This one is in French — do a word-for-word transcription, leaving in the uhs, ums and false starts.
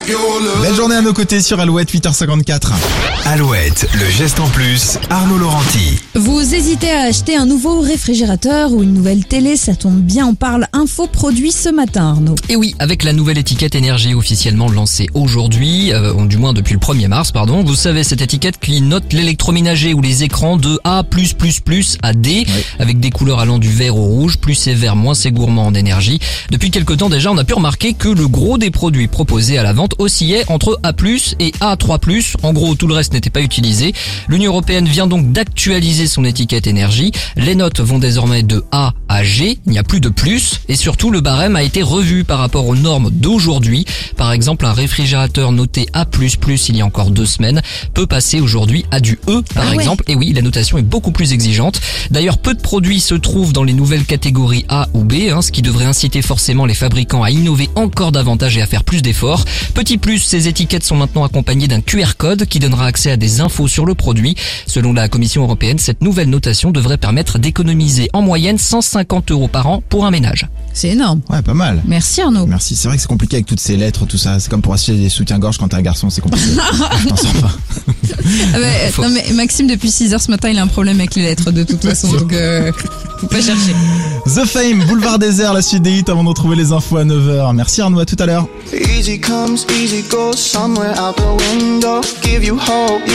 Belle journée à nos côtés sur Alouette, huit heures cinquante-quatre. Alouette, le geste en plus, Arnaud Laurenti. Vous hésitez à acheter un nouveau réfrigérateur ou une nouvelle télé, ça tombe bien, on parle info produit ce matin, Arnaud. Et oui, avec la nouvelle étiquette énergie officiellement lancée aujourd'hui, euh, ou du moins depuis le premier mars, pardon. Vous savez, cette étiquette qui note l'électroménager ou les écrans de A plus plus plus à D, oui, avec des couleurs allant du vert au rouge, plus c'est vert, moins c'est gourmand en énergie. Depuis quelque temps déjà, on a pu remarquer que le gros des produits proposés à la vente oscillait entre A plus et A trois plus. En gros, tout le reste n'était pas utilisé. L'Union européenne vient donc d'actualiser son étiquette énergie. Les notes vont désormais de A à G, il n'y a plus de plus, et surtout le barème a été revu par rapport aux normes d'aujourd'hui. Par exemple, un réfrigérateur noté A plus plus il y a encore deux semaines peut passer aujourd'hui à du E par ah exemple, ouais. Et oui, la notation est beaucoup plus exigeante. D'ailleurs, peu de produits se trouvent dans les nouvelles catégories A ou B, hein, ce qui devrait inciter forcément les fabricants à innover encore davantage et à faire plus d'efforts. Petit plus, ces étiquettes sont maintenant accompagnées d'un Q R code qui donnera accès à des infos sur le produit. Selon la Commission européenne, cette nouvelle notation devrait permettre d'économiser en moyenne cent cinquante euros par an pour un ménage. C'est énorme. Ouais, pas mal. Merci Arnaud. Merci. C'est vrai que c'est compliqué avec toutes ces lettres, tout ça. C'est comme pour acheter des soutiens-gorge quand t'es un garçon, c'est compliqué. Je t'en sors pas. Ah bah, Faut... Non mais Maxime, depuis six heures ce matin, il a un problème avec les lettres de toute façon, donc euh, faut pas chercher. The Fame, Boulevard Désert, la suite des hits avant de retrouver les infos à neuf heures. Merci Arnaud, à tout à l'heure. Easy comes, easy goes, somewhere out the window, give you hope.